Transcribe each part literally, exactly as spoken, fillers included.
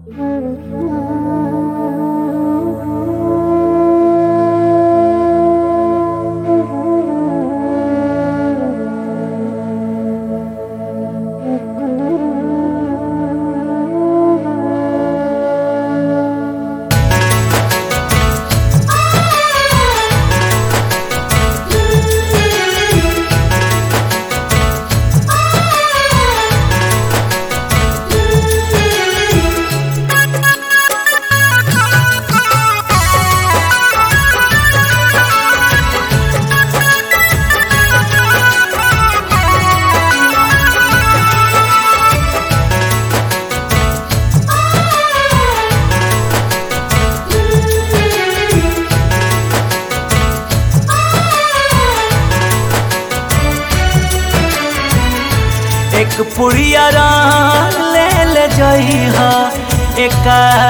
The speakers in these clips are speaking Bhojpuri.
एक पुड़िया ले ले जइहा एक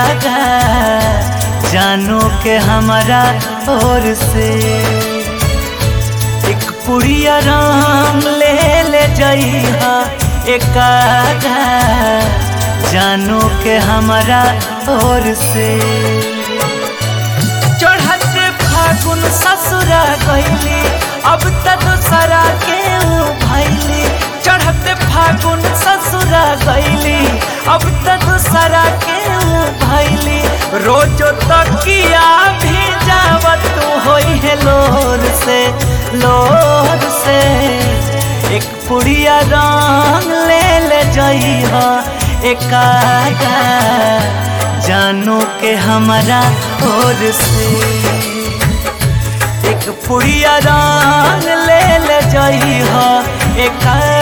जानो के हमारा ओर से। एक पुड़िया ले ले जइहा एक जानो के हमारा ओर से। चढ़ते फागुन ससुरा गइली अब तक दूसरा के भइली। चढ़ते फागुन ससुरा गइली अब तक दूसरा के भइली। रोज तकिया भी जावत होई है लोर से लोर से। एक पुड़िया रंग ले ले जइहा एक जानो के हमारा ओर से। एक पुड़िया रंग ले ले जइहा एक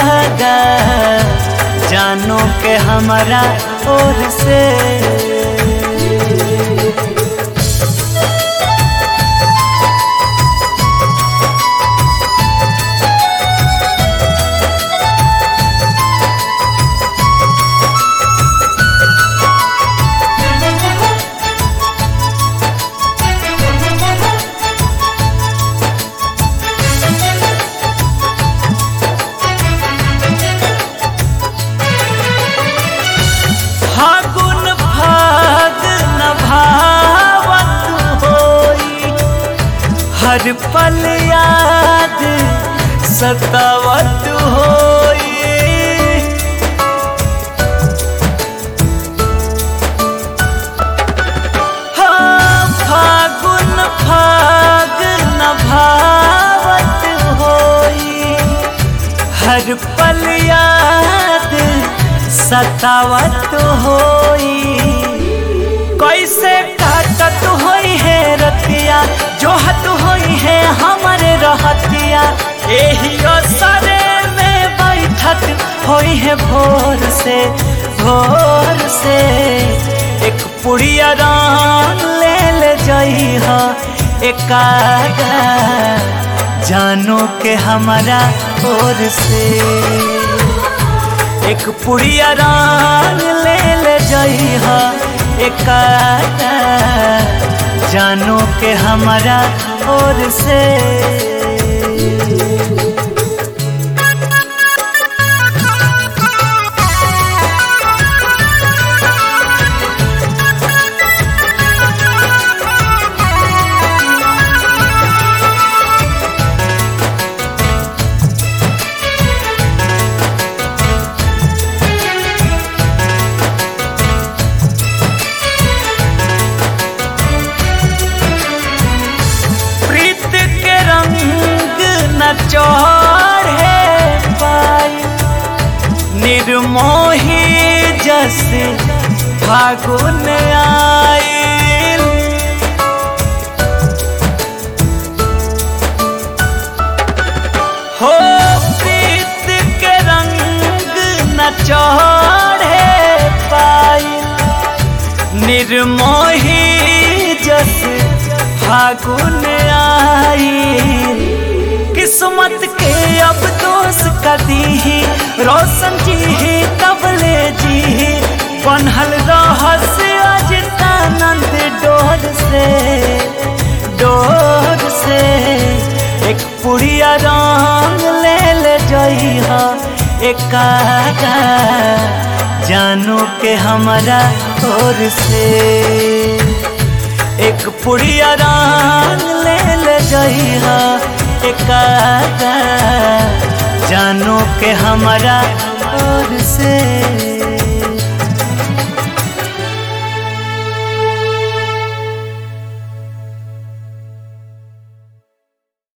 जानो के हमारा ओर से। फागुन फाग न भावत होई हर पल याद सतावत होई। हाँ फागुन फाग न भावत होई हर पल याद सतावत होई। कैसे काटत होई है रतिया जोहत होई है हमारे रहतिया। एही असरे में बैठत होई है भोर से भोर से। एक पुड़िया रंग ले ले जइहा एक जानो के हमारा ओर से। एक पुड़िया रंग ले ले जइहा एक जानो के हमारा ओर से। चढ़े पाई निर्मोही जैसे फागुन आइल। हो प्रीत के रंग न चढ़े पाई निर्मोही जैसे फागुन आइल। किस्मत के अब दोष कदी ही रोशन जी ही कबले जी ही बनहल रहस्य अजितानंद डोर से डोर से। एक पुड़िया रंग ले ले जइहा एक जानो के हमारा ओर से। एक पुड़िया रंग ले ले जइहा एक जानो के हमारा ओर से।